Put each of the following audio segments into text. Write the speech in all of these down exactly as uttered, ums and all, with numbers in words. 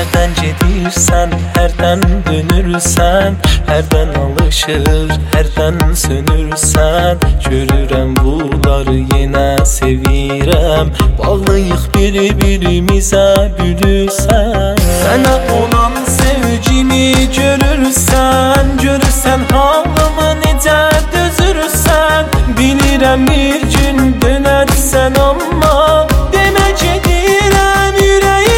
Hərdən gedirsən, hərdən dönürsən, hərdən alışır, hərdən sönürsən. Görürəm bunları yenə sevirəm, bağlıyıq bir-birimizə gülürsən. Sənə olan sevgimi görürsən, görürsən halımı necə dözürsən. Bilirəm bir gün dönərsən amma demə gedirəm ürəyi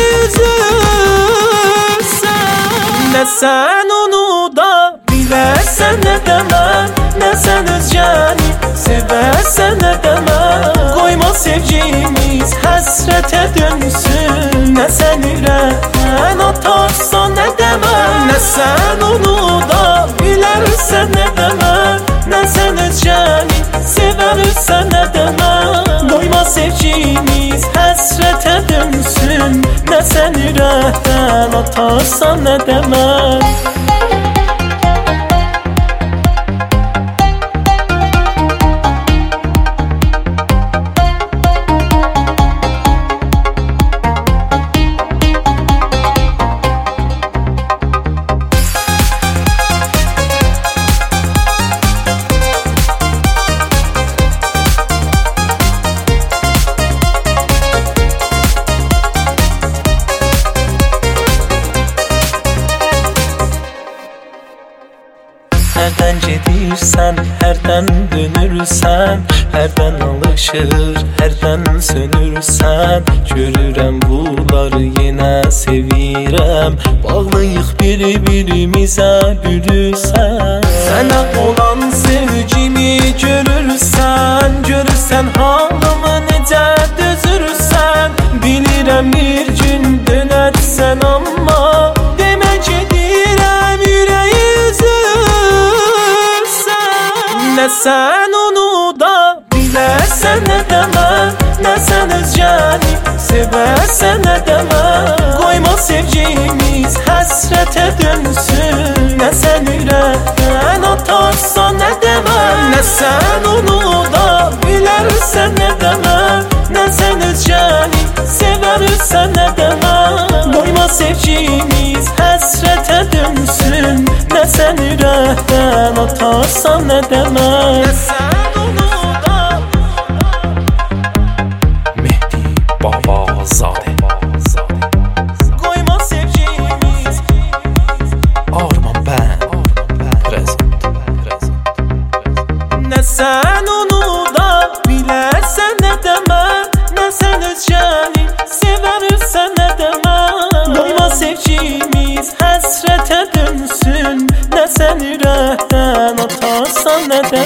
üzürsən. Nə sən onu da bilərsən, nə də mən, nə sən özgəni sevərsən, nə də mən. Qoyma sevgimiz həsrətə dönsün, nə sən ürəkdən atarsan, nə də mən. Nə sən onu da bilərsən, nə də mən, nə sən özgəni sevərsən, nə də mən. Qoyma sevgimiz həsrətə dönsün, nə sən ürəkdən atarsan, nə də mən. Hərdən gedirsən, hərdən dönürsən, hərdən alışır, hərdən sönürsən. Görürəm bunları yenə sevirəm, bağlıyıq bir-birimizə gülürsən. Sənə olan sevgimi görürsən, görürsən halımı necə dözürsən. Bilirəm bir gün dönərsən amma demə gedirəm ürəyi üzürsən. Nə sən onu da bilərsən, nə də mən, nə sən özgəni sevərsən, nə də mən. Qoyma sevgimiz həsrətə dönsün, nə sən ürəkdən atarsan, nə də mən. Nə sən onu da bilərsən, nə də mən, nə sən özgəni sevərsən, nə də mən. Qoyma sevgimiz həsrətə dönsün, nə sən ürəkdən atarsan, nə də mən. Nə sən onu da Mehdi Babazadə. Qoyma sevgimiz Arman bən Prezent. Nə sən onu da bilərsən, nə də mən, nə sən özgəni sevərsən, nə də mən. Qoyma sevgimiz həsrətə dönsün, nə sən ürəkdən atarsan, nə də